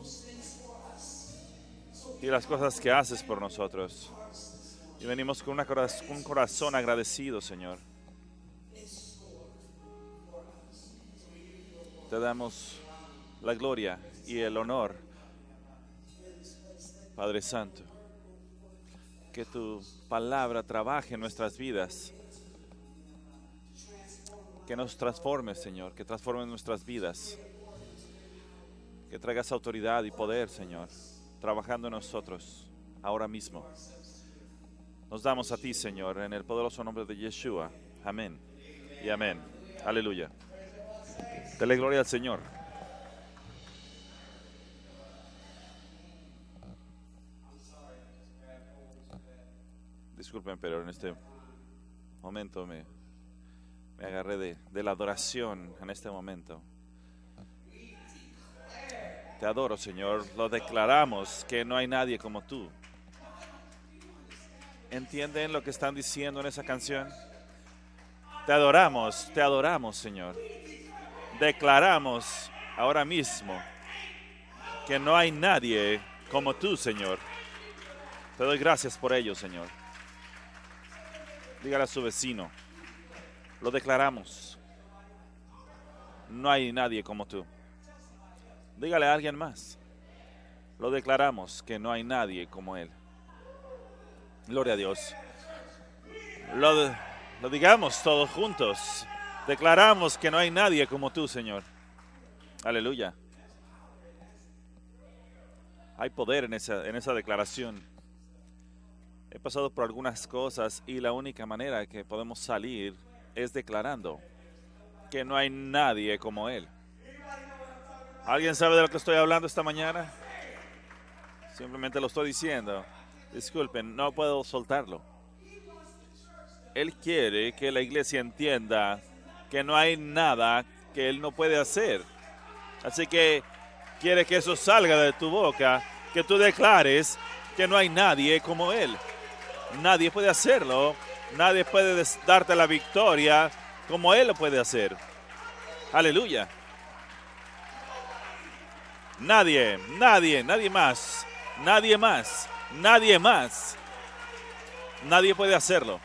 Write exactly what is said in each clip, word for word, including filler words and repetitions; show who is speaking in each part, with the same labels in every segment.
Speaker 1: y las cosas que haces por nosotros. Y venimos con una coraz- un corazón agradecido, Señor. Te damos la gloria y el honor, Padre Santo. Que tu palabra trabaje en nuestras vidas. Que nos transforme, Señor. Que transforme nuestras vidas. Que traigas autoridad y poder, Señor, trabajando en nosotros ahora mismo. Nos damos a ti, Señor, en el poderoso nombre de Yeshua. Amén y amén. Aleluya. Dele gloria al Señor. Disculpen, pero en este momento me, me agarré de, de la adoración en este momento. Te adoro, Señor. Lo declaramos que no hay nadie como tú. ¿Entienden lo que están diciendo en esa canción? Te adoramos, te adoramos, Señor. Declaramos ahora mismo que no hay nadie como tú, Señor. Te doy gracias por ello, Señor. Dígale a su vecino, lo declaramos. No hay nadie como tú. Dígale a alguien más, lo declaramos que no hay nadie como Él. Gloria a Dios. Lo, lo digamos todos juntos. Declaramos que no hay nadie como tú, Señor. Aleluya. Hay poder en esa, en esa declaración. He pasado por algunas cosas y la única manera que podemos salir es declarando que no hay nadie como Él. ¿Alguien sabe de lo que estoy hablando esta mañana? Simplemente lo estoy diciendo. Disculpen, no puedo soltarlo. Él quiere que la iglesia entienda que no hay nada que Él no puede hacer. Así que quiere que eso salga de tu boca, que tú declares que no hay nadie como Él. Nadie puede hacerlo. Nadie puede darte la victoria como Él lo puede hacer. Aleluya. Nadie, nadie, nadie más. Nadie más. Nadie más. Nadie puede hacerlo.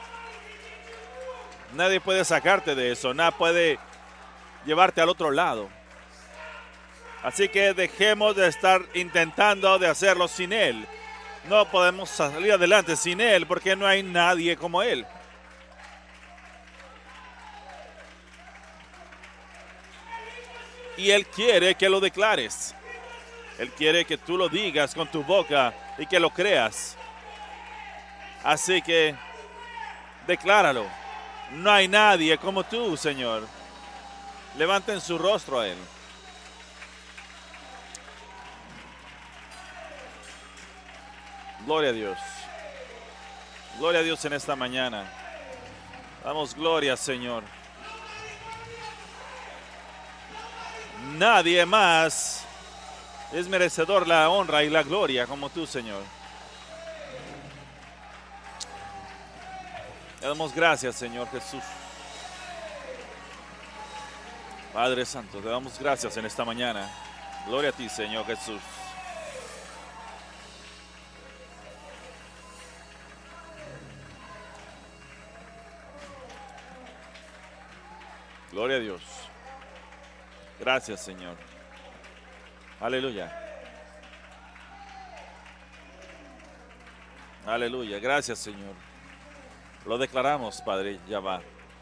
Speaker 1: Nadie puede sacarte de eso. Nada puede llevarte al otro lado. Así que dejemos de estar intentando de hacerlo sin Él. No podemos salir adelante sin Él porque no hay nadie como Él. Y Él quiere que lo declares. Él quiere que tú lo digas con tu boca y que lo creas. Así que decláralo. No hay nadie como tú, Señor. Levanten su rostro a Él. Gloria a Dios. Gloria a Dios en esta mañana. Damos gloria, Señor. Nadie más es merecedor la honra y la gloria como tú, Señor. Te damos gracias, Señor Jesús. Padre Santo, te damos gracias en esta mañana. Gloria a ti, Señor Jesús. Gloria a Dios. Gracias, Señor. Aleluya. Aleluya. Gracias, Señor. Lo declaramos, Padre Yahvá.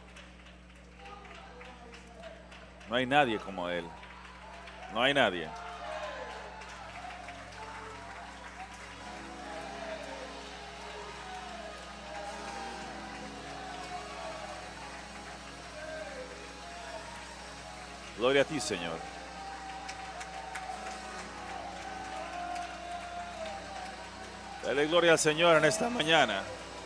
Speaker 1: No hay nadie como Él. No hay nadie. Gloria a ti, Señor. Dale gloria al Señor en esta mañana.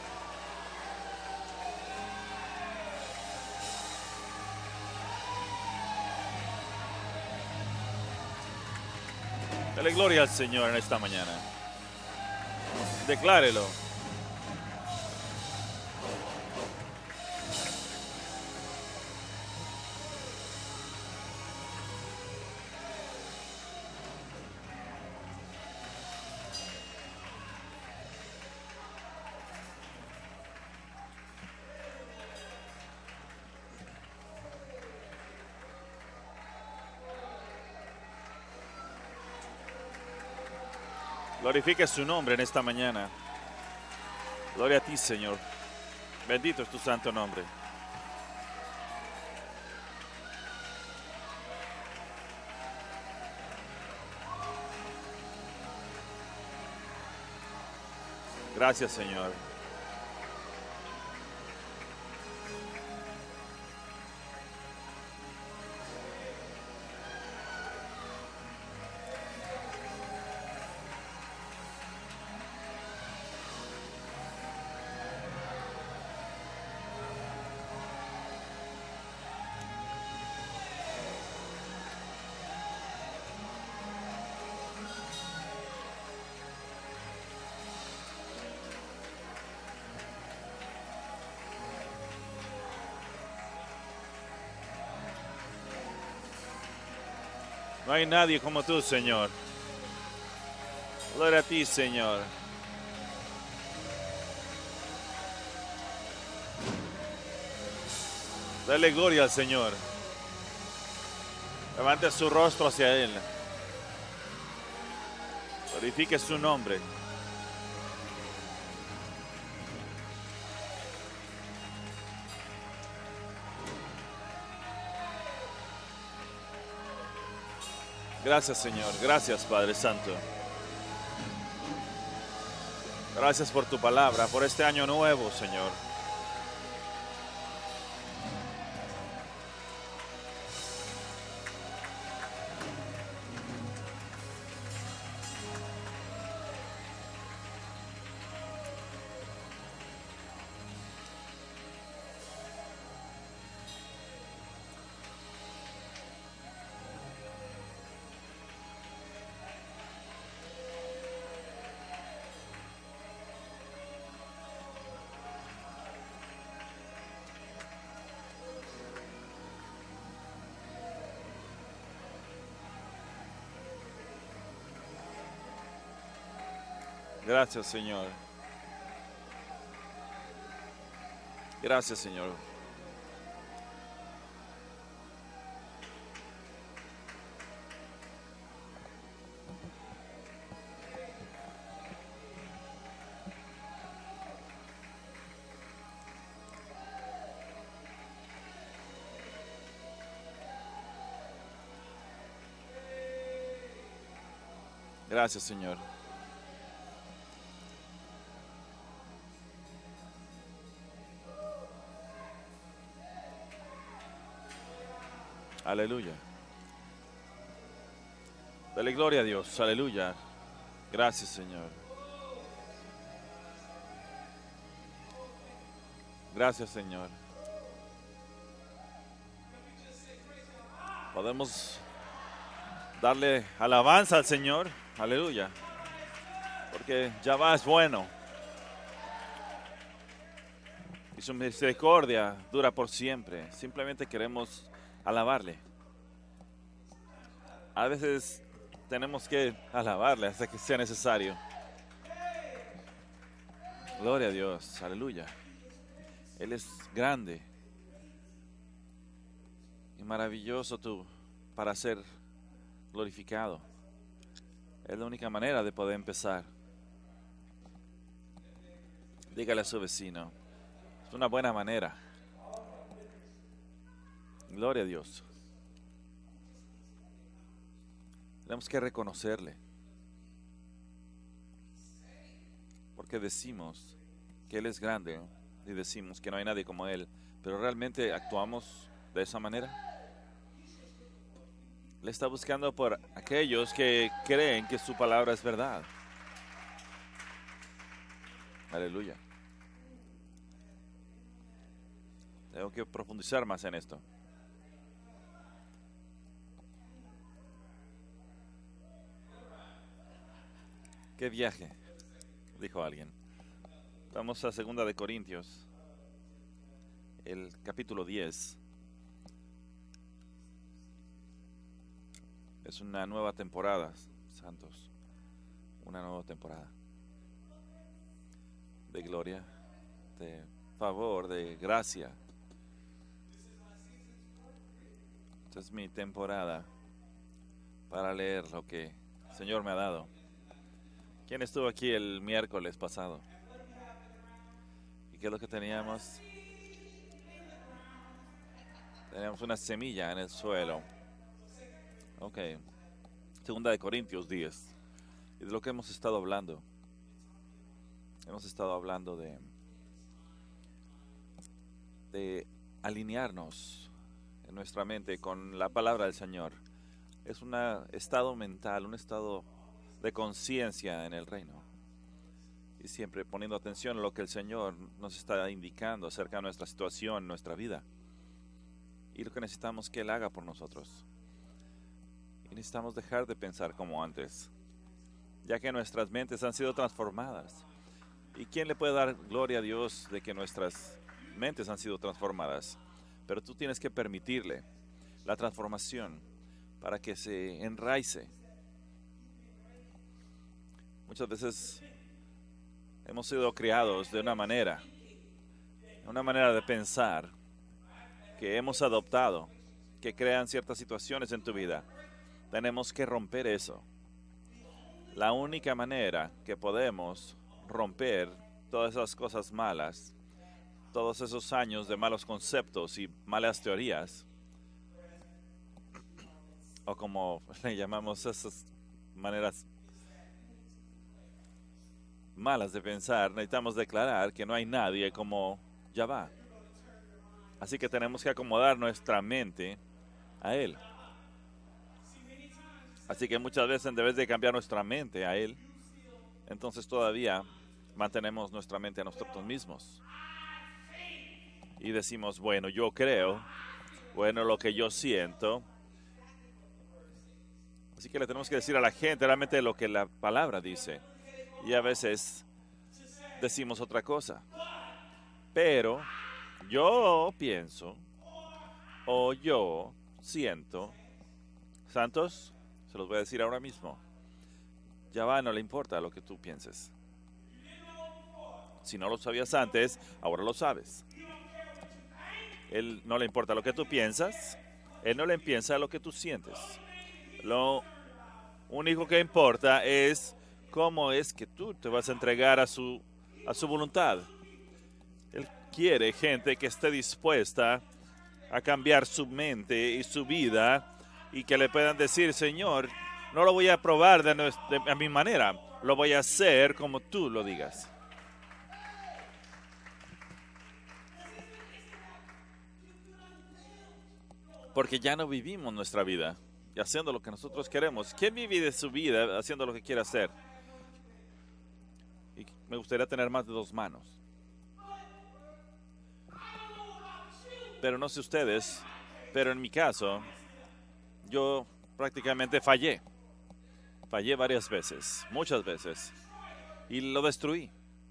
Speaker 1: Dale gloria al Señor en esta mañana. Declárelo. Glorifique su nombre en esta mañana. Gloria a ti, Señor. Bendito es tu santo nombre. Gracias, Señor. No hay nadie como tú, Señor. Gloria a ti, Señor. Dale gloria al Señor. Levante su rostro hacia Él. Glorifique su nombre. Gracias, Señor. Gracias, Padre Santo. Gracias por tu palabra, por este año nuevo, Señor. Gracias, Señor. Gracias, Señor. Gracias, Señor. Aleluya. Dale gloria a Dios. Aleluya. Gracias, Señor. Gracias, Señor. Podemos darle alabanza al Señor. Aleluya. Porque Jehová es bueno. Y su misericordia dura por siempre. Simplemente queremos alabarle. A veces tenemos que alabarle hasta que sea necesario. Gloria a Dios. Aleluya. Él es grande y maravilloso tú para ser glorificado. Es la única manera de poder empezar. Dígale a su vecino. Es una buena manera. Gloria a Dios. Tenemos que reconocerle. Porque decimos que Él es grande, ¿no? Y decimos que no hay nadie como Él. Pero realmente actuamos de esa manera. Le está buscando por aquellos que creen que su palabra es verdad. Aleluya. Tengo que profundizar más en esto. ¿Qué viaje? Dijo alguien. Vamos a segunda de Corintios, el capítulo diez. Es una nueva temporada, santos. Una nueva temporada. De gloria, de favor, de gracia. Esta es mi temporada para leer lo que el Señor me ha dado. ¿Quién estuvo aquí el miércoles pasado? ¿Y qué es lo que teníamos? Teníamos una semilla en el suelo. Ok. Segunda de Corintios diez. Y de lo que hemos estado hablando. Hemos estado hablando de, de alinearnos en nuestra mente con la palabra del Señor. Es un estado mental, un estado de conciencia en el reino. Y siempre poniendo atención a lo que el Señor nos está indicando acerca de nuestra situación, nuestra vida. Y lo que necesitamos que Él haga por nosotros. Y necesitamos dejar de pensar como antes, ya que nuestras mentes han sido transformadas. ¿Y quién le puede dar gloria a Dios de que nuestras mentes han sido transformadas? Pero tú tienes que permitirle la transformación para que se enraice. Muchas veces hemos sido criados de una manera, una manera de pensar que hemos adoptado, que crean ciertas situaciones en tu vida. Tenemos que romper eso. La única manera que podemos romper todas esas cosas malas, todos esos años de malos conceptos y malas teorías, o como le llamamos esas maneras malas de pensar, necesitamos declarar que no hay nadie como Yahvá. Así que tenemos que acomodar nuestra mente a Él. Así que muchas veces, en vez de cambiar nuestra mente a Él, entonces todavía mantenemos nuestra mente a nosotros mismos. Y decimos, bueno, yo creo, bueno, lo que yo siento. Así que le tenemos que decir a la gente realmente lo que la palabra dice. Y a veces decimos otra cosa. Pero yo pienso, o yo siento, santos, se los voy a decir ahora mismo, Yahvá no le importa lo que tú pienses. Si no lo sabías antes, ahora lo sabes. Él no le importa lo que tú piensas, Él no le piensa lo que tú sientes. Lo único que importa es cómo es que tú te vas a entregar a su, a su voluntad. Él quiere gente que esté dispuesta a cambiar su mente y su vida y que le puedan decir, Señor, no lo voy a probar de, nuestra, de a mi manera, lo voy a hacer como tú lo digas. Porque ya no vivimos nuestra vida y haciendo lo que nosotros queremos. ¿Quién vive de su vida haciendo lo que quiere hacer? Y me gustaría tener más de dos manos. Pero no sé ustedes, pero en mi caso, yo prácticamente fallé. Fallé varias veces, muchas veces. Y lo destruí.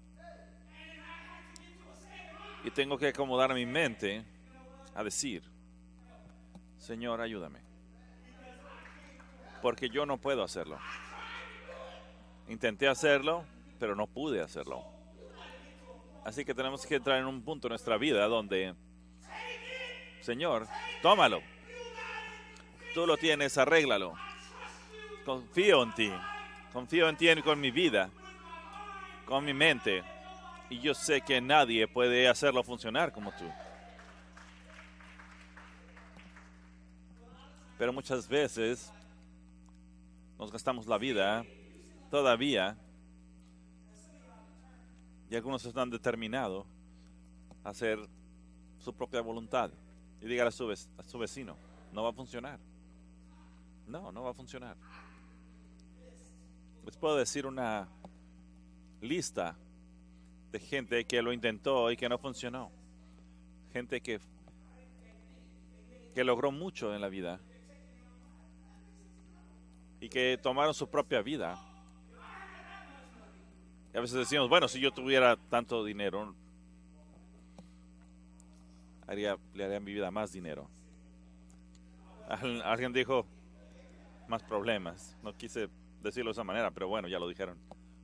Speaker 1: Y tengo que acomodar mi mente a decir, Señor, ayúdame. Porque yo no puedo hacerlo. Intenté hacerlo, pero no pude hacerlo. Así que tenemos que entrar en un punto en nuestra vida donde, Señor, tómalo. Tú lo tienes, arréglalo. Confío en ti. Confío en ti y con mi vida, con mi mente. Y yo sé que nadie puede hacerlo funcionar como tú. Pero muchas veces nos gastamos la vida todavía y algunos están determinados a hacer su propia voluntad y digan a su, a su vecino, no va a funcionar. No, no va a funcionar. Les puedo decir una lista de gente que lo intentó y que no funcionó. Gente que, que logró mucho en la vida y que tomaron su propia vida. Y a veces decimos, bueno, si yo tuviera tanto dinero, haría, le haría a mi vida más dinero. Alguien dijo, más problemas. No quise decirlo de esa manera, pero bueno, ya lo dijeron.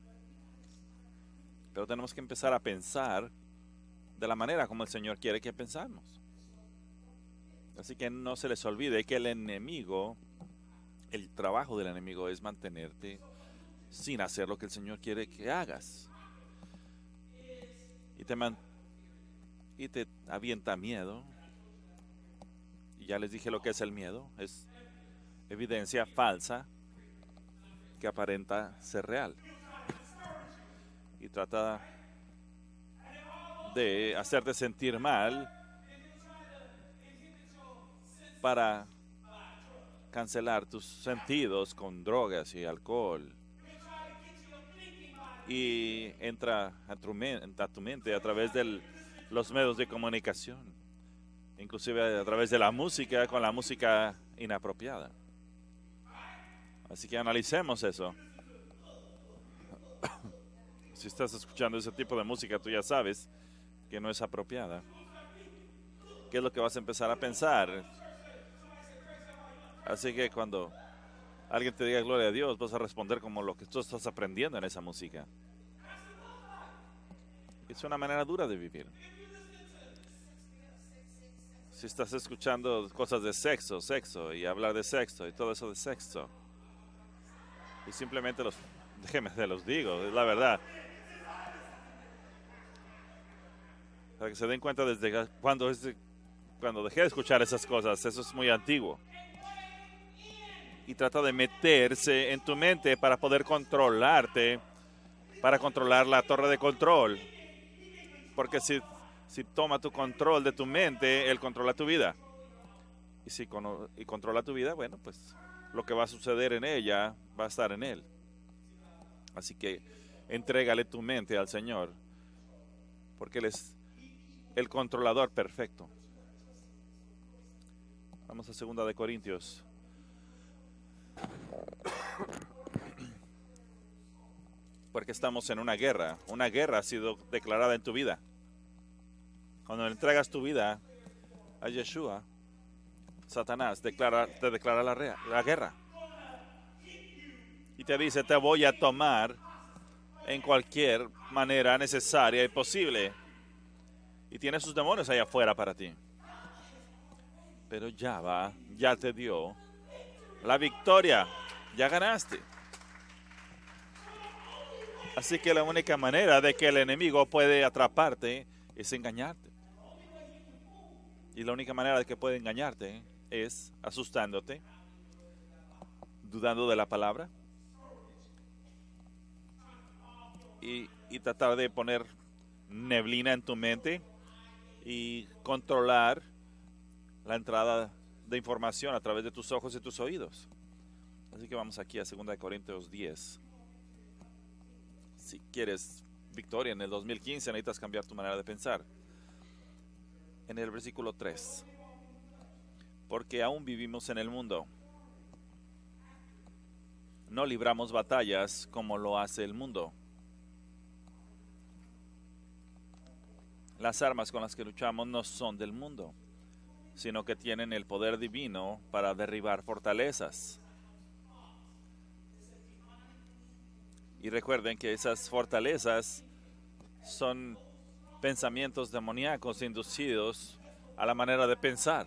Speaker 1: Pero tenemos que empezar a pensar de la manera como el Señor quiere que pensamos. Así que no se les olvide que el enemigo, el trabajo del enemigo es mantenerte sin hacer lo que el Señor quiere que hagas. Y te, man, y te avienta miedo. Y ya les dije lo que es el miedo. Es evidencia falsa que aparenta ser real. Y trata de hacerte sentir mal para cancelar tus sentidos con drogas y alcohol. Y entra a tu, a tu mente a través de los medios de comunicación, inclusive a través de la música, con la música inapropiada. Así que analicemos eso. Si estás escuchando ese tipo de música, tú ya sabes que no es apropiada. ¿Qué es lo que vas a empezar a pensar? Así que cuando alguien te diga gloria a Dios, vas a responder como lo que tú estás aprendiendo en esa música. Es una manera dura de vivir. Si estás escuchando cosas de sexo, sexo, y hablar de sexo, y todo eso de sexo, y simplemente los, déjenme te los digo, es la verdad. Para que se den cuenta desde cuando, cuando dejé de escuchar esas cosas, eso es muy antiguo. Y trata de meterse en tu mente para poder controlarte, para controlar la torre de control. Porque si, si toma tu control de tu mente, él controla tu vida. Y si con, y controla tu vida, bueno, pues lo que va a suceder en ella va a estar en él. Así que entrégale tu mente al Señor, porque Él es el controlador perfecto. Vamos a segunda de Corintios. Porque estamos en una guerra. Una guerra ha sido declarada en tu vida. Cuando entregas tu vida a Yeshua, Satanás declara, te declara la, rea, la guerra. Y te dice, te voy a tomar en cualquier manera necesaria y posible. Y tiene sus demonios allá afuera para ti. Pero ya va, ya te dio la victoria. Ya ganaste. Así que la única manera de que el enemigo puede atraparte es engañarte. Y la única manera de que puede engañarte es asustándote, dudando de la palabra y, y tratar de poner neblina en tu mente y controlar la entrada de información a través de tus ojos y tus oídos. Así que vamos aquí a segunda de Corintios diez. Si quieres victoria en el dos mil quince, necesitas cambiar tu manera de pensar. En el versículo tres. Porque aún vivimos en el mundo. No libramos batallas como lo hace el mundo. Las armas con las que luchamos no son del mundo, sino que tienen el poder divino para derribar fortalezas. Y recuerden que esas fortalezas son pensamientos demoníacos inducidos a la manera de pensar.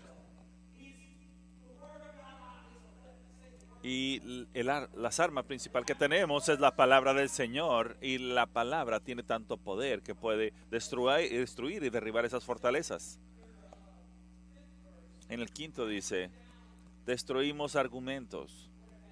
Speaker 1: Y el, las armas principal que tenemos es la palabra del Señor, y la palabra tiene tanto poder que puede destruir, destruir y derribar esas fortalezas. En el quinto dice, destruimos argumentos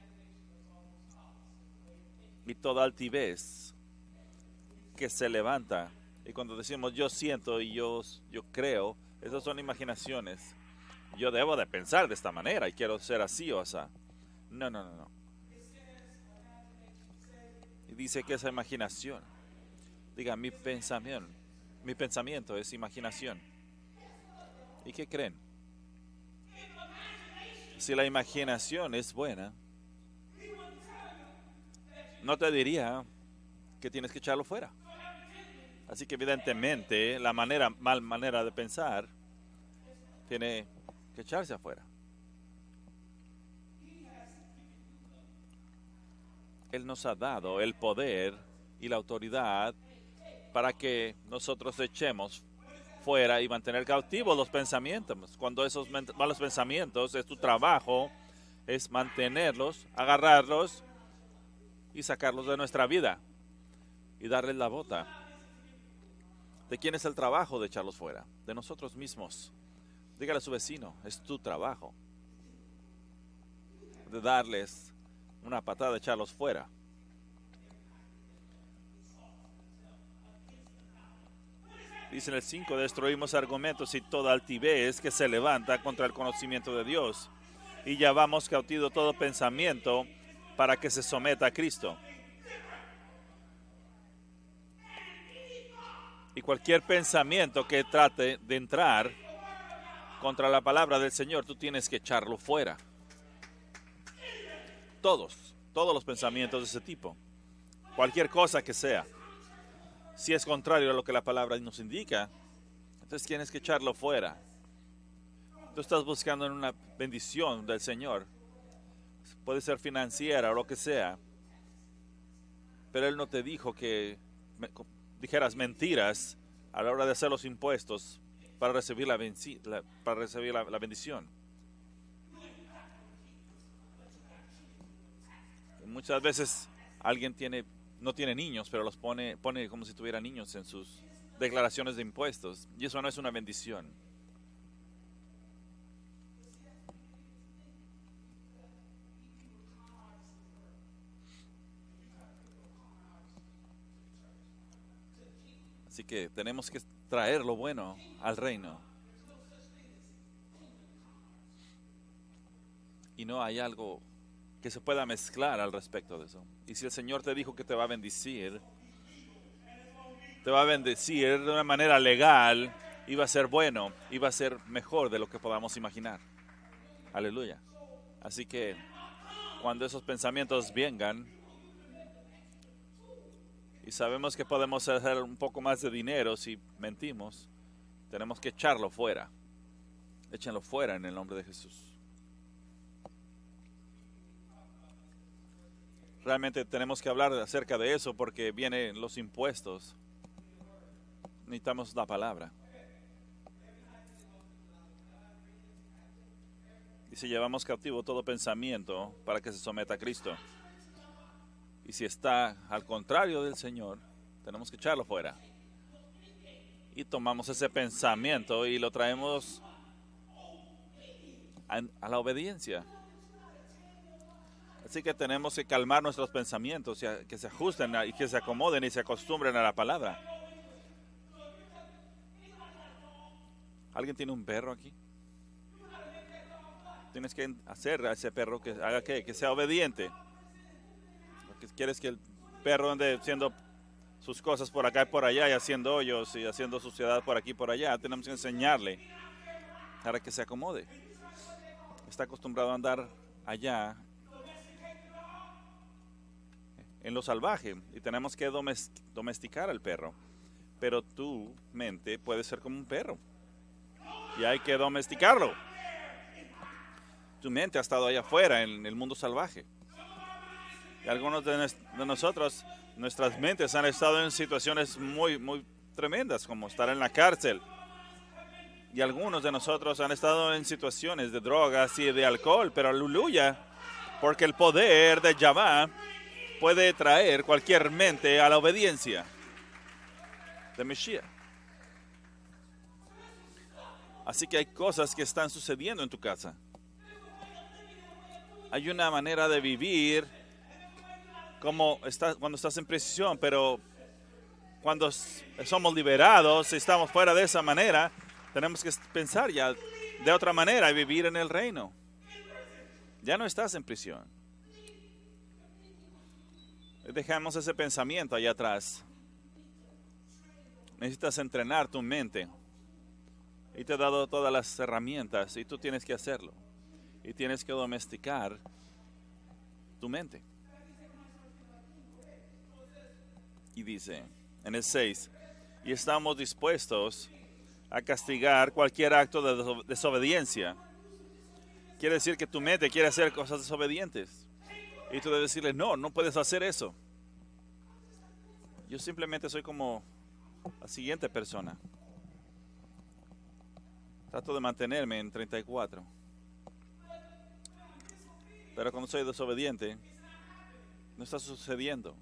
Speaker 1: y toda altivez que se levanta. Y cuando decimos yo siento y yo, yo creo, esas son imaginaciones. Yo debo de pensar de esta manera y quiero ser así o así. No, no, no, no. Y dice que esa imaginación, diga, mi pensamiento, mi pensamiento es imaginación. ¿Y qué creen? Si la imaginación es buena, no te diría que tienes que echarlo fuera. Así que evidentemente la manera, mal manera de pensar tiene que echarse afuera. Él nos ha dado el poder y la autoridad para que nosotros echemos fuera y mantener cautivos los pensamientos. Cuando esos malos pensamientos, es tu trabajo, es mantenerlos, agarrarlos y sacarlos de nuestra vida y darles la bota. ¿De quién es el trabajo de echarlos fuera? De nosotros mismos. Dígale a su vecino, es tu trabajo de darles una patada, de echarlos fuera. Dice en el cinco, destruimos argumentos y toda altivez que se levanta contra el conocimiento de Dios, y llevamos cautivo todo pensamiento para que se someta a Cristo. Y cualquier pensamiento que trate de entrar contra la palabra del Señor, tú tienes que echarlo fuera. Todos, todos los pensamientos de ese tipo. Cualquier cosa que sea. Si es contrario a lo que la palabra nos indica, entonces tienes que echarlo fuera. Tú estás buscando una bendición del Señor. Puede ser financiera o lo que sea. Pero Él no te dijo que me, dijeras mentiras a la hora de hacer los impuestos para recibir la, la, para recibir la, la bendición. Muchas veces alguien tiene, no tiene niños, pero los pone, pone como si tuviera niños en sus declaraciones de impuestos. Y eso no es una bendición. Así que tenemos que traer lo bueno al reino. Y no hay algo que se pueda mezclar al respecto de eso. Y si el Señor te dijo que te va a bendecir, te va a bendecir de una manera legal, y va a ser bueno, y va a ser mejor de lo que podamos imaginar. Aleluya. Así que cuando esos pensamientos vengan, y sabemos que podemos hacer un poco más de dinero si mentimos, tenemos que echarlo fuera. Échenlo fuera en el nombre de Jesús. Realmente tenemos que hablar acerca de eso porque vienen los impuestos. Necesitamos la palabra. Dice, llevamos cautivo todo pensamiento para que se someta a Cristo. Y si está al contrario del Señor, tenemos que echarlo fuera. Y tomamos ese pensamiento y lo traemos a, a la obediencia. Así que tenemos que calmar nuestros pensamientos y a, que se ajusten a, y que se acomoden y se acostumbren a la palabra. ¿Alguien tiene un perro aquí? Tienes que hacer a ese perro que haga qué, que sea obediente. Quieres que el perro ande haciendo sus cosas por acá y por allá y haciendo hoyos y haciendo suciedad por aquí y por allá. Tenemos que enseñarle para que se acomode. Está acostumbrado a andar allá en lo salvaje y tenemos que domesticar al perro. Pero tu mente puede ser como un perro y hay que domesticarlo. Tu mente ha estado allá afuera en el mundo salvaje. Y algunos de, de nosotros, nuestras mentes han estado en situaciones muy, muy tremendas, como estar en la cárcel. Y algunos de nosotros han estado en situaciones de drogas y de alcohol, pero aleluya, porque el poder de Yahweh puede traer cualquier mente a la obediencia de Mashiach. Así que hay cosas que están sucediendo en tu casa. Hay una manera de vivir como estás, cuando estás en prisión, pero cuando somos liberados, estamos fuera de esa manera, tenemos que pensar ya de otra manera y vivir en el reino. Ya no estás en prisión. Dejamos ese pensamiento allá atrás. Necesitas entrenar tu mente. Y te he dado todas las herramientas y tú tienes que hacerlo. Y tienes que domesticar tu mente. Y dice en el seis, y estamos dispuestos a castigar cualquier acto de desobediencia. Quiere decir que tu mente quiere hacer cosas desobedientes. Y tú debes decirle, no, no puedes hacer eso. Yo simplemente soy como la siguiente persona. Trato de mantenerme en treinta y cuatro. Pero cuando soy desobediente, No está sucediendo.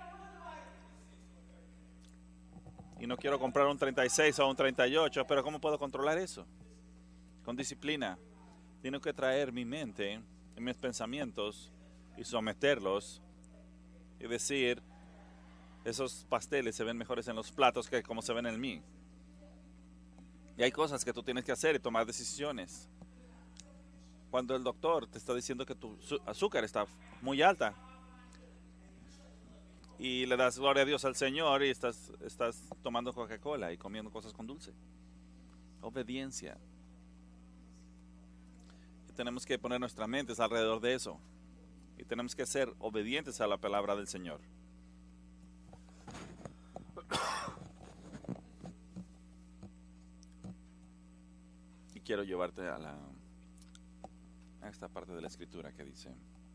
Speaker 1: Y no quiero comprar un treinta y seis o un treinta y ocho, pero ¿cómo puedo controlar eso? Con disciplina. Tengo que traer mi mente y mis pensamientos y someterlos y decir, esos pasteles se ven mejores en los platos que como se ven en mí. Y hay cosas que tú tienes que hacer y tomar decisiones. Cuando el doctor te está diciendo que tu azúcar está muy alta y le das gloria a Dios al Señor y estás, estás tomando Coca-Cola y comiendo cosas con dulce. Obediencia. Y tenemos que poner nuestras mentes alrededor de eso. Y tenemos que ser obedientes a la palabra del Señor. Y quiero llevarte a la a esta parte de la escritura que dice.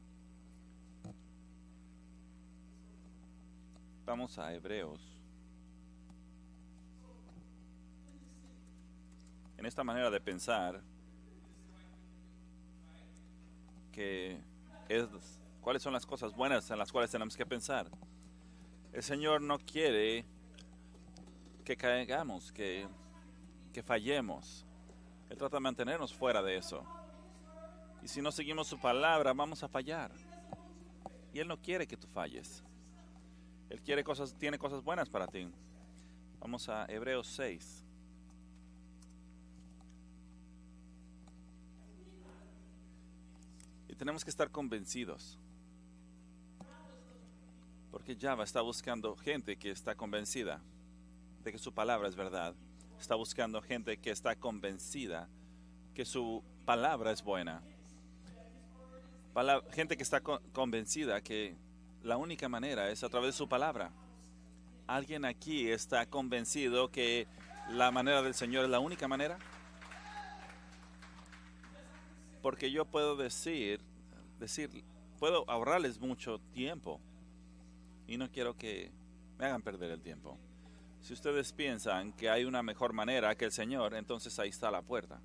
Speaker 1: Vamos a Hebreos. En esta manera de pensar que es cuáles son las cosas buenas en las cuales tenemos que pensar. El Señor no quiere que caigamos, que, que fallemos. Él trata de mantenernos fuera de eso. Y si no seguimos su palabra, vamos a fallar. Y Él no quiere que tú falles. Él quiere cosas, tiene cosas buenas para ti. Vamos a Hebreos seis. Y tenemos que estar convencidos. Porque Java está buscando gente que está convencida de que su palabra es verdad. Está buscando gente que está convencida que su palabra es buena. Pala- gente que está co- convencida que la única manera es a través de su palabra. ¿Alguien aquí está convencido que la manera del Señor es la única manera? Porque yo puedo decir, decir, puedo ahorrarles mucho tiempo y no quiero que me hagan perder el tiempo. Si ustedes piensan que hay una mejor manera que el Señor, entonces ahí está la puerta.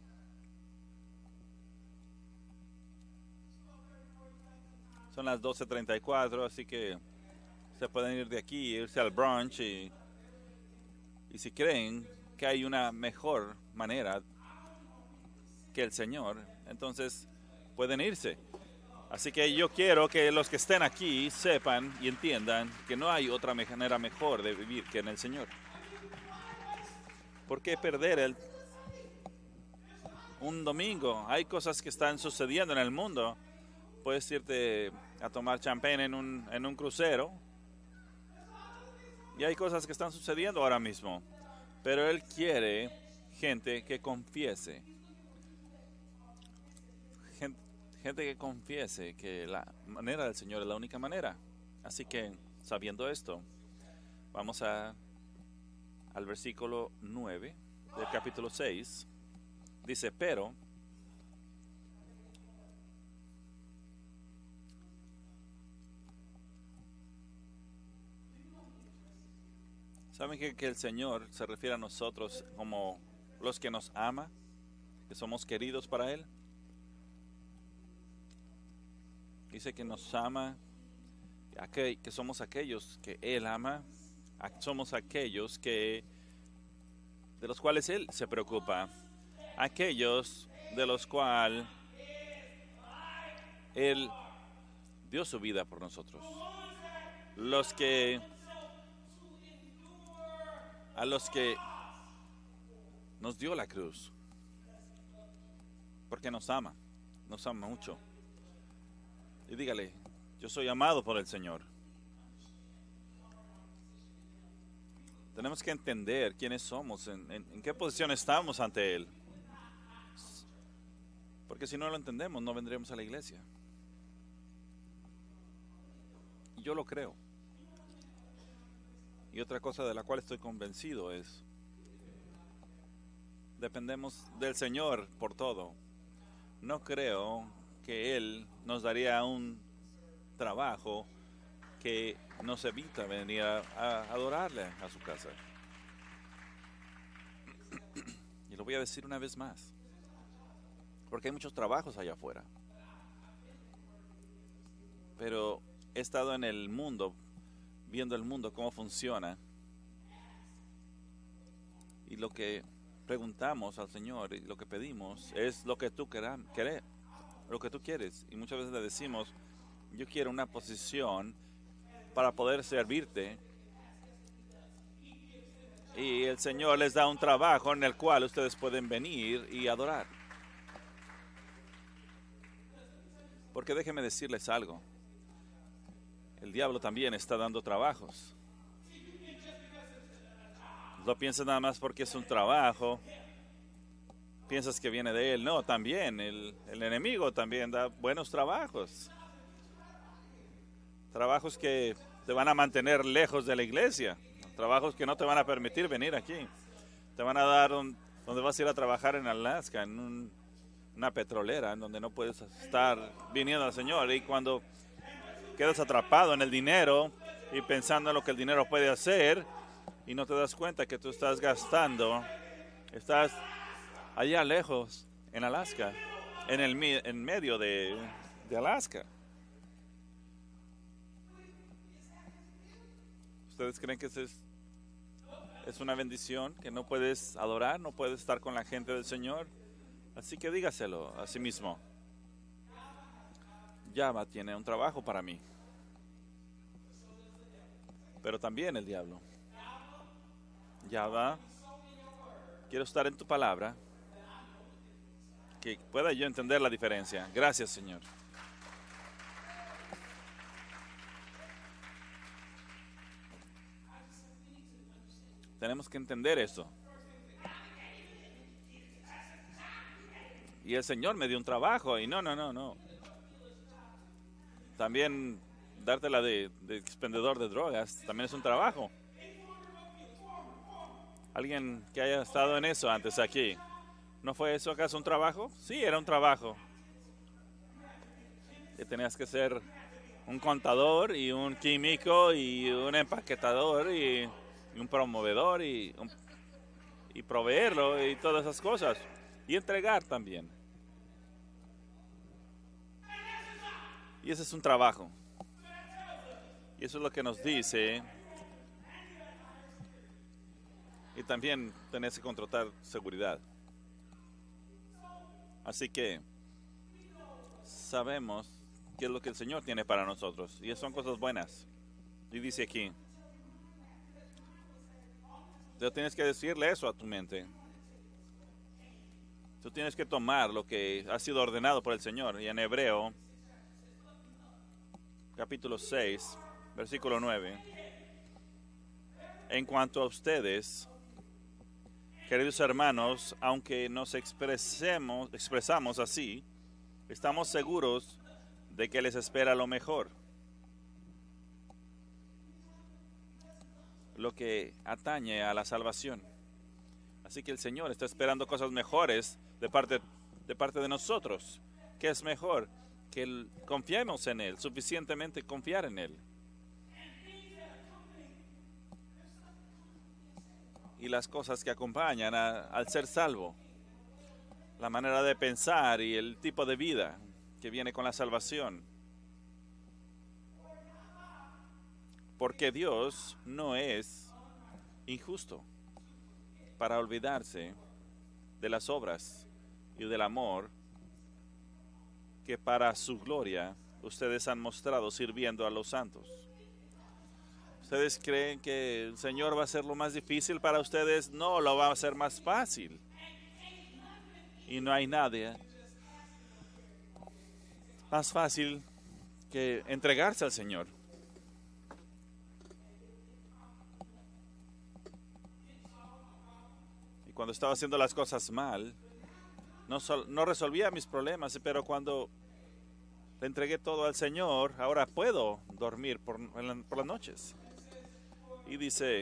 Speaker 1: Son las doce treinta y cuatro, así que se pueden ir de aquí, irse al brunch y, y si creen que hay una mejor manera que el Señor, entonces pueden irse. Así que yo quiero que los que estén aquí sepan y entiendan que no hay otra manera mejor de vivir que en el Señor. ¿Por qué perder el, un domingo? Hay cosas que están sucediendo en el mundo. Puedes irte a tomar champán en un, en un crucero. Y hay cosas que están sucediendo ahora mismo. Pero Él quiere gente que confiese. Gente, gente que confiese que la manera del Señor es la única manera. Así que, sabiendo esto, vamos a, al versículo nueve del capítulo seis. Dice, pero... ¿Saben que, que el Señor se refiere a nosotros como los que nos ama? Que somos queridos para Él. Dice que nos ama, que, que somos aquellos que Él ama, somos aquellos que de los cuales Él se preocupa, aquellos de los cuales Él dio su vida por nosotros, los que a los que nos dio la cruz, porque nos ama, nos ama mucho. Y dígale, yo soy amado por el Señor. Tenemos que entender quiénes somos, en, en, en qué posición estamos ante Él. Porque si no lo entendemos, no vendremos a la iglesia. Y yo lo creo. Y otra cosa de la cual estoy convencido es, dependemos del Señor por todo. No creo que Él nos daría un trabajo que nos evita venir a, a adorarle a su casa. Y lo voy a decir una vez más, porque hay muchos trabajos allá afuera. Pero he estado en el mundo, viendo el mundo, cómo funciona. Y lo que preguntamos al Señor y lo que pedimos es lo que tú querás, querés, lo que tú quieres. Y muchas veces le decimos, yo quiero una posición para poder servirte. Y el Señor les da un trabajo en el cual ustedes pueden venir y adorar. Porque déjenme decirles algo. El diablo también está dando trabajos. No piensas nada más porque es un trabajo. Piensas que viene de él. No, también el, el enemigo también da buenos trabajos. Trabajos que te van a mantener lejos de la iglesia. Trabajos que no te van a permitir venir aquí. Te van a dar un, donde vas a ir a trabajar en Alaska, en un, una petrolera, en donde no puedes estar viniendo al Señor. Y cuando quedas atrapado en el dinero y pensando en lo que el dinero puede hacer, y no te das cuenta que tú estás gastando, estás allá lejos, en Alaska, en el en medio de, de Alaska. ¿Ustedes creen que eso es, es una bendición? Que no puedes adorar, no puedes estar con la gente del Señor. Así que dígaselo a sí mismo. Java tiene un trabajo para mí. Pero también el diablo. Java, quiero estar en tu palabra. Que pueda yo entender la diferencia. Gracias, Señor. Tenemos que entender esto. Y el Señor me dio un trabajo y no, no, no, no. También dártela de, de expendedor de drogas también es un trabajo. Alguien que haya estado en eso antes aquí. ¿No fue eso acaso un trabajo? Sí, era un trabajo. Que tenías que ser un contador y un químico y un empaquetador y, y un promovedor y, un, y proveerlo y todas esas cosas. Y entregar también. Y ese es un trabajo. Y eso es lo que nos dice. Y también tenés que contratar seguridad. Así que sabemos qué es lo que el Señor tiene para nosotros. Y son cosas buenas. Y dice aquí. Tú tienes que decirle eso a tu mente. Tú tienes que tomar lo que ha sido ordenado por el Señor. Y en Hebreo, capítulo seis, versículo nueve. En cuanto a ustedes, queridos hermanos, aunque nos expresemos, expresamos así, estamos seguros de que les espera lo mejor. Lo que atañe a la salvación. Así que el Señor está esperando cosas mejores de parte, de parte de nosotros. ¿Qué es mejor? Que el, confiemos en Él, suficientemente confiar en Él. Y las cosas que acompañan a, al ser salvo, la manera de pensar y el tipo de vida que viene con la salvación. Porque Dios no es injusto para olvidarse de las obras y del amor que para su gloria ustedes han mostrado sirviendo a los santos. ¿Ustedes creen que el Señor va a hacer lo más difícil para ustedes? No, lo va a hacer más fácil. Y no hay nadie más fácil que entregarse al Señor. Y cuando estaba haciendo las cosas mal, no, sol, no resolvía mis problemas, pero cuando le entregué todo al Señor, ahora puedo dormir por, por las noches. Y dice,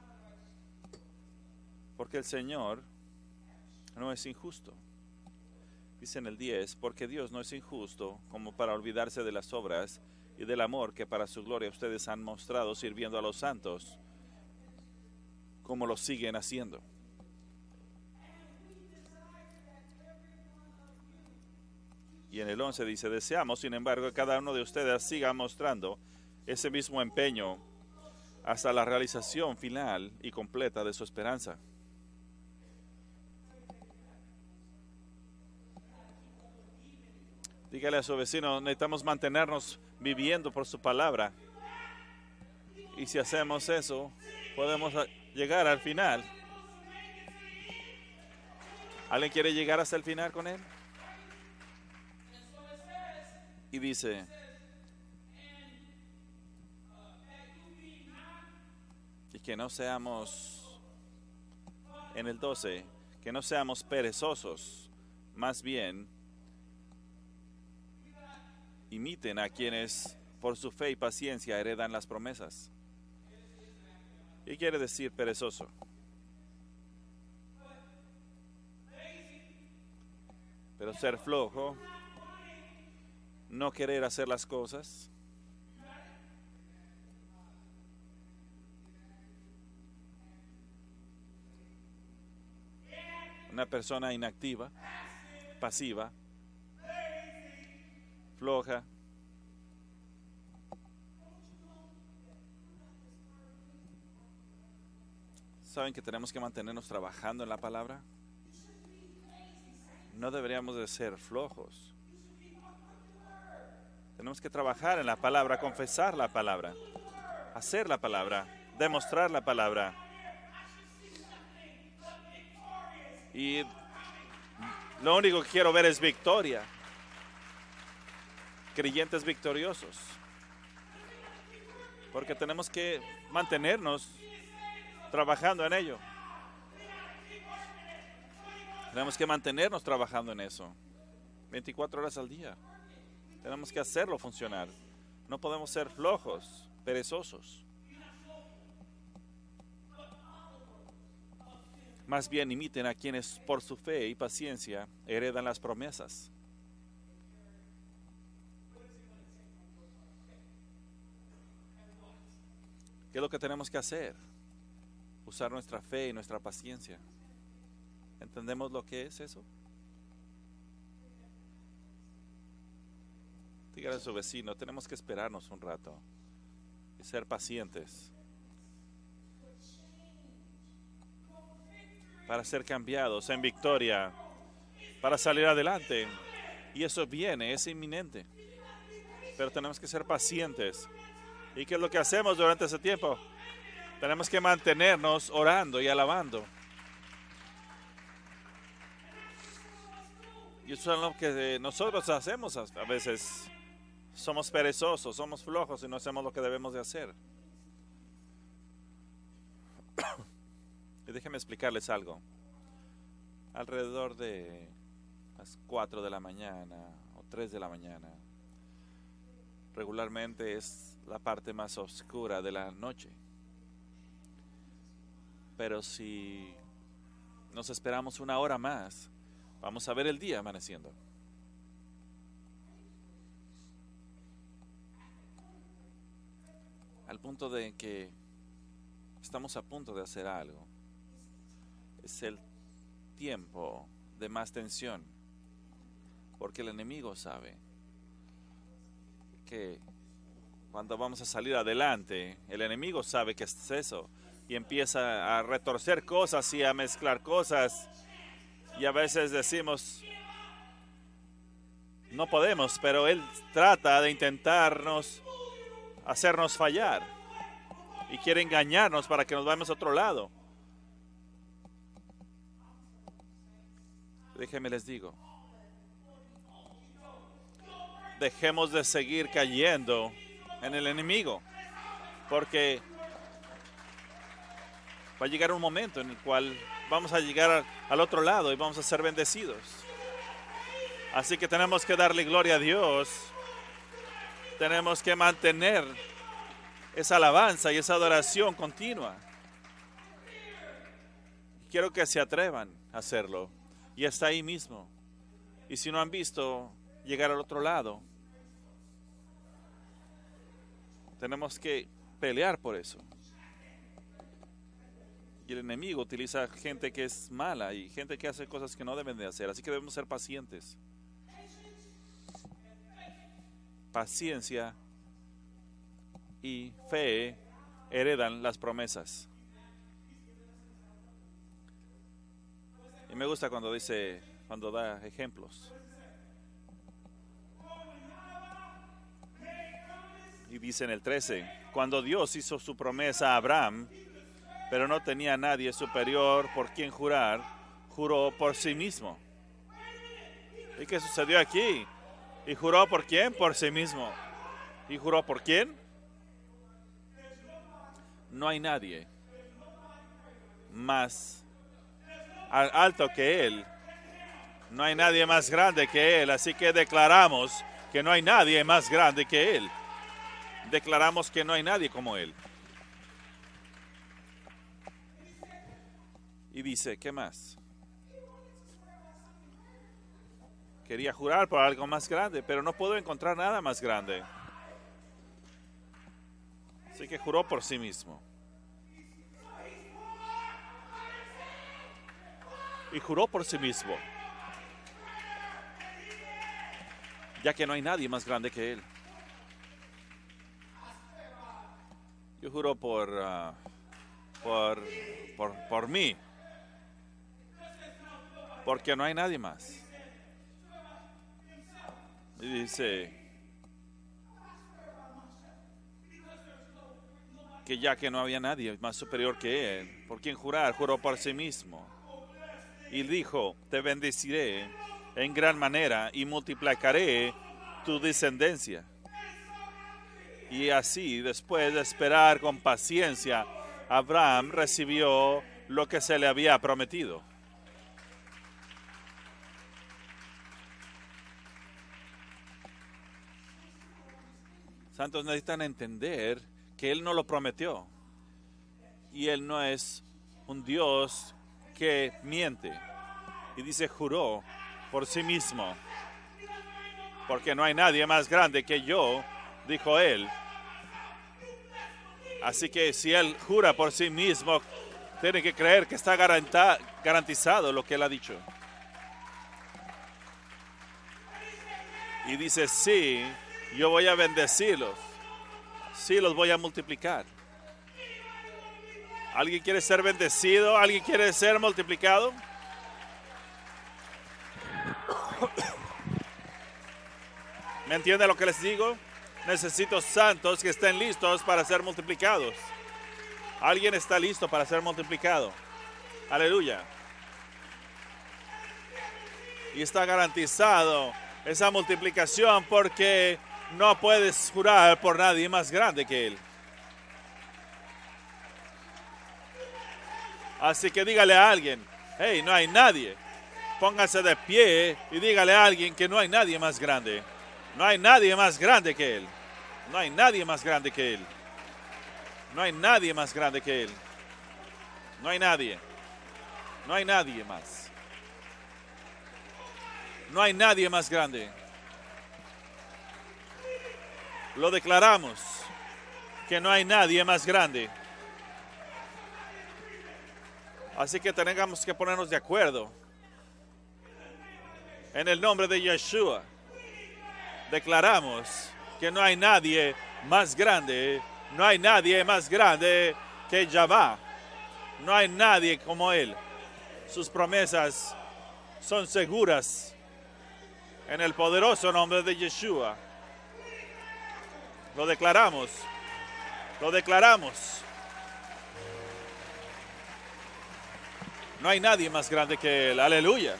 Speaker 1: porque el Señor no es injusto. Dice en el diez, porque Dios no es injusto como para olvidarse de las obras y del amor que para su gloria ustedes han mostrado sirviendo a los santos, como lo siguen haciendo. Y en el once dice, deseamos, sin embargo, que cada uno de ustedes siga mostrando ese mismo empeño hasta la realización final y completa de su esperanza. Dígale a su vecino, necesitamos mantenernos viviendo por su palabra. Y si hacemos eso, podemos llegar al final. ¿Alguien quiere llegar hasta el final con él? Y dice, y que no seamos, en el doce, que no seamos perezosos, más bien imiten a quienes por su fe y paciencia heredan las promesas. ¿Qué quiere decir perezoso? Pero ser flojo, no querer hacer las cosas, una persona inactiva, pasiva, floja. ¿Saben que tenemos que mantenernos trabajando en la palabra? No deberíamos de ser flojos. Tenemos que trabajar en la palabra, confesar la palabra, hacer la palabra, demostrar la palabra. Y lo único que quiero ver es victoria. Creyentes victoriosos. Porque tenemos que mantenernos trabajando en ello. Tenemos que mantenernos trabajando en eso. veinticuatro horas al día. Tenemos que hacerlo funcionar. No podemos ser flojos, perezosos. Más bien imiten a quienes por su fe y paciencia heredan las promesas. ¿Qué es lo que tenemos que hacer? Usar nuestra fe y nuestra paciencia. ¿Entendemos lo que es eso? Dígale a su vecino, tenemos que esperarnos un rato y ser pacientes para ser cambiados en victoria, para salir adelante. Y eso viene, es inminente. Pero tenemos que ser pacientes. ¿Y qué es lo que hacemos durante ese tiempo? Tenemos que mantenernos orando y alabando. Y eso es lo que nosotros hacemos a veces. Somos perezosos, somos flojos y no hacemos lo que debemos de hacer. Y déjenme explicarles algo. Alrededor de las cuatro de la mañana o tres de la mañana, regularmente es la parte más oscura de la noche. Pero si nos esperamos una hora más, vamos a ver el día amaneciendo. Al punto de que estamos a punto de hacer algo. Es el tiempo de más tensión, porque el enemigo sabe que cuando vamos a salir adelante, el enemigo sabe que es eso, y empieza a retorcer cosas y a mezclar cosas, y a veces decimos no podemos, pero él trata de intentarnos hacernos fallar y quiere engañarnos para que nos vayamos a otro lado. Déjenme les digo, dejemos de seguir cayendo en el enemigo, porque va a llegar un momento en el cual vamos a llegar al otro lado y vamos a ser bendecidos. Así que tenemos que darle gloria a Dios. Tenemos que mantener esa alabanza y esa adoración continua. Quiero que se atrevan a hacerlo. Y está ahí mismo. Y si no han visto llegar al otro lado, tenemos que pelear por eso. Y el enemigo utiliza gente que es mala y gente que hace cosas que no deben de hacer. Así que debemos ser pacientes. Paciencia y fe heredan las promesas. Y me gusta cuando dice, cuando da ejemplos. Y dice en el trece, cuando Dios hizo su promesa a Abraham, pero no tenía nadie superior por quien jurar, juró por sí mismo. ¿Y qué sucedió aquí? ¿Y juró por quién? Por sí mismo. ¿Y juró por quién? No hay nadie más alto que Él. No hay nadie más grande que Él. Así que declaramos que no hay nadie más grande que Él. Declaramos que no hay nadie como Él. Y dice, ¿qué más? Quería jurar por algo más grande, pero no puedo encontrar nada más grande. Así que juró por sí mismo. Y juró por sí mismo, ya que no hay nadie más grande que Él. Yo juro por, uh, por, por, por mí, porque no hay nadie más. Y dice que ya que no había nadie más superior que Él, por quien jurar, juró por sí mismo. Y dijo, te bendeciré en gran manera y multiplicaré tu descendencia. Y así, después de esperar con paciencia, Abraham recibió lo que se le había prometido. Santos necesitan entender que Él no lo prometió. Y Él no es un Dios que miente. Y dice, juró por sí mismo. Porque no hay nadie más grande que yo, dijo Él. Así que si Él jura por sí mismo, tiene que creer que está garantizado lo que Él ha dicho. Y dice, sí, yo voy a bendecirlos. Sí, los voy a multiplicar. ¿Alguien quiere ser bendecido? ¿Alguien quiere ser multiplicado? ¿Me entienden lo que les digo? Necesito santos que estén listos para ser multiplicados. ¿Alguien está listo para ser multiplicado? Aleluya. Y está garantizado esa multiplicación porque no puedes jurar por nadie más grande que Él. Así que dígale a alguien, hey, no hay nadie. Póngase de pie y dígale a alguien que no hay nadie más grande. No hay nadie más grande que Él. No hay nadie más grande que Él. No hay nadie más grande que Él. No hay nadie. No hay nadie más. No hay nadie más grande. Lo declaramos que no hay nadie más grande. Así que tenemos que ponernos de acuerdo. En el nombre de Yeshua, declaramos que no hay nadie más grande, no hay nadie más grande que Yahvá. No hay nadie como Él. Sus promesas son seguras. En el poderoso nombre de Yeshua. Lo declaramos. Lo declaramos. No hay nadie más grande que Él. Aleluya.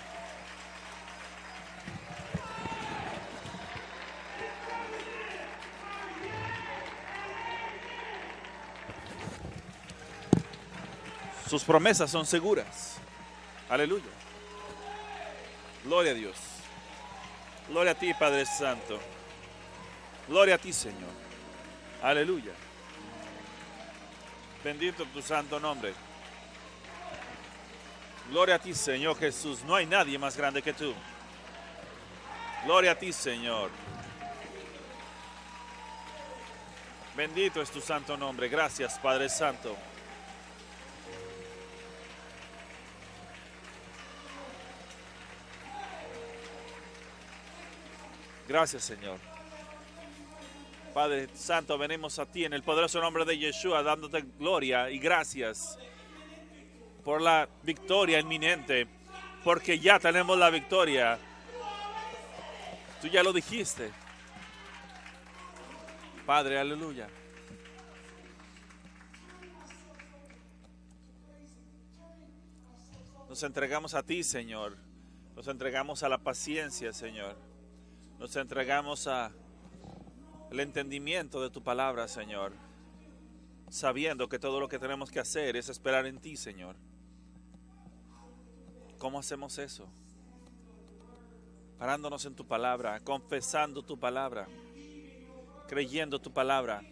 Speaker 1: Sus promesas son seguras. Aleluya. Gloria a Dios. Gloria a ti, Padre Santo. Gloria a ti, Señor. Aleluya. Bendito tu santo nombre. Gloria a ti, Señor Jesús. No hay nadie más grande que tú. Gloria a ti, Señor. Bendito es tu santo nombre. Gracias, Padre Santo. Gracias, Señor. Padre Santo, venimos a ti en el poderoso nombre de Yeshua, dándote gloria y gracias por la victoria inminente, porque ya tenemos la victoria. Tú ya lo dijiste. Padre, aleluya. Nos entregamos a ti, Señor. Nos entregamos a la paciencia, Señor. Nos entregamos a el entendimiento de tu palabra, Señor. Sabiendo que todo lo que tenemos que hacer es esperar en ti, Señor. ¿Cómo hacemos eso? Parándonos en tu palabra, confesando tu palabra, creyendo tu palabra,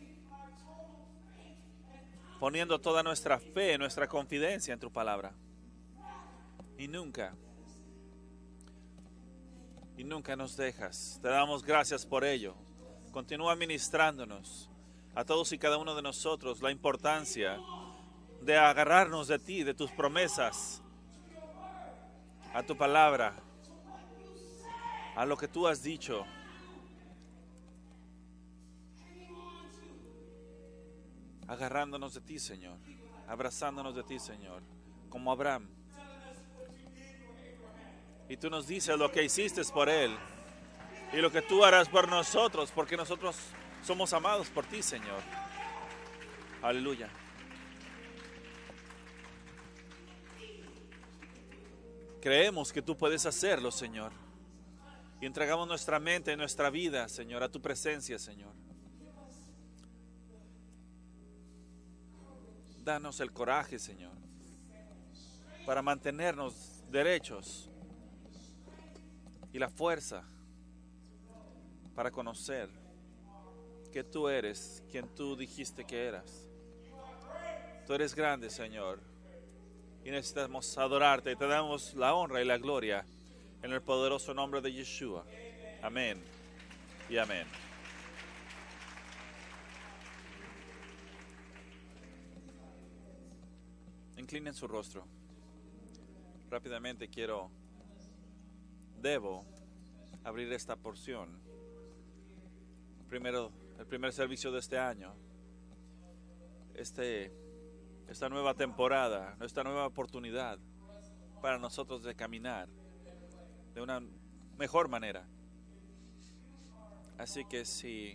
Speaker 1: poniendo toda nuestra fe, nuestra confidencia en tu palabra. Y nunca, y nunca nos dejas. Te damos gracias por ello. Continúa ministrándonos a todos y cada uno de nosotros la importancia de agarrarnos de ti, de tus promesas, a tu palabra, a lo que tú has dicho. Agarrándonos de ti, Señor, abrazándonos de ti, Señor, como Abraham. Y tú nos dices lo que hiciste por él y lo que tú harás por nosotros, porque nosotros somos amados por ti, Señor. Aleluya. Creemos que tú puedes hacerlo, Señor. Y entregamos nuestra mente y nuestra vida, Señor, a tu presencia, Señor. Danos el coraje, Señor, para mantenernos derechos y la fuerza para conocer que tú eres quien tú dijiste que eras. Tú eres grande, Señor, y necesitamos adorarte y te damos la honra y la gloria en el poderoso nombre de Yeshua. Amén y amén. Inclinen su rostro. Rápidamente quiero, debo abrir esta porción. Primero, el primer servicio de este año. Este, esta nueva temporada, esta nueva oportunidad para nosotros de caminar de una mejor manera. Así que si,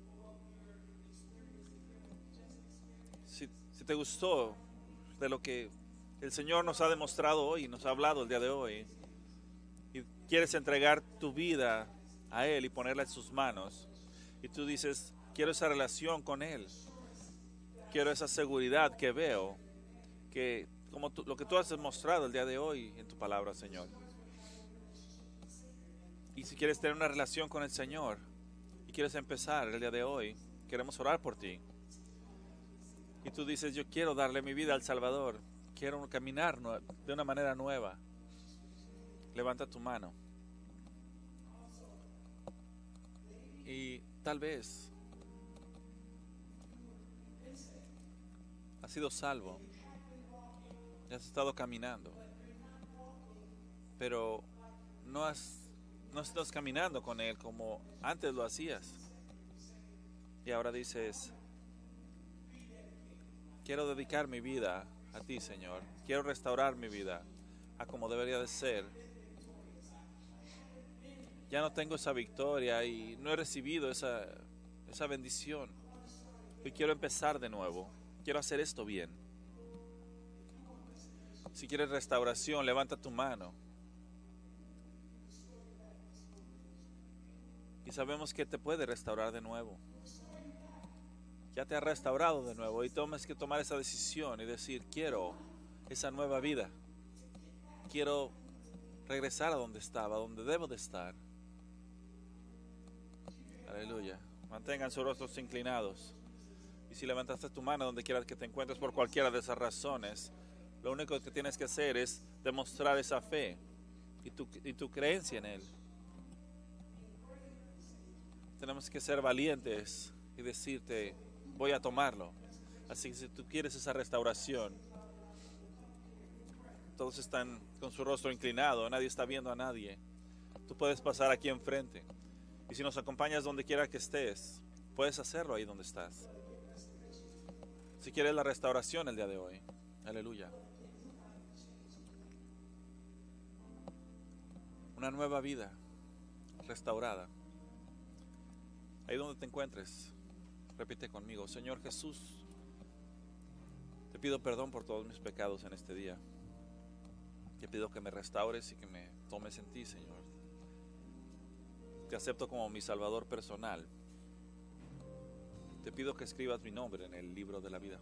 Speaker 1: si, si te gustó de lo que el Señor nos ha demostrado hoy, nos ha hablado el día de hoy, y quieres entregar tu vida a Él y ponerla en sus manos, y tú dices, quiero esa relación con Él, quiero esa seguridad que veo, que como tú, lo que tú has demostrado el día de hoy en tu palabra, Señor. Y si quieres tener una relación con el Señor y quieres empezar el día de hoy, queremos orar por ti. Y tú dices, yo quiero darle mi vida al Salvador, quiero caminar de una manera nueva. Levanta tu mano. Y tal vez has sido salvo, ya has estado caminando, pero no has no estás caminando con Él como antes lo hacías. Y ahora dices, quiero dedicar mi vida a ti, Señor. Quiero restaurar mi vida a como debería de ser. Ya no tengo esa victoria y no he recibido esa, esa bendición. Y quiero empezar de nuevo. Quiero hacer esto bien. Si quieres restauración, levanta tu mano. Y sabemos que te puede restaurar de nuevo. Ya te ha restaurado de nuevo y tienes que tomar esa decisión y decir, quiero esa nueva vida. Quiero regresar a donde estaba, donde debo de estar. Aleluya. Mantengan sus rostros inclinados. Y si levantaste tu mano donde quieras que te encuentres por cualquiera de esas razones, lo único que tienes que hacer es demostrar esa fe y tu, y tu creencia en Él. Tenemos que ser valientes y decirte, voy a tomarlo. Así que si tú quieres esa restauración, todos están con su rostro inclinado, nadie está viendo a nadie. Tú puedes pasar aquí enfrente. Y si nos acompañas donde quiera que estés, Puedes hacerlo ahí donde estás. Si quieres la restauración el día de hoy, aleluya. Una nueva vida restaurada. Ahí donde te encuentres, repite conmigo: Señor Jesús, te pido perdón por todos mis pecados en este día. Te pido que me restaures y que me tomes en ti, Señor. Te acepto como mi Salvador personal. Te pido que escribas mi nombre en el libro de la vida.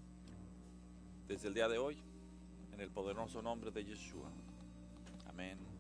Speaker 1: Desde el día de hoy, en el poderoso nombre de Yeshua. Amén.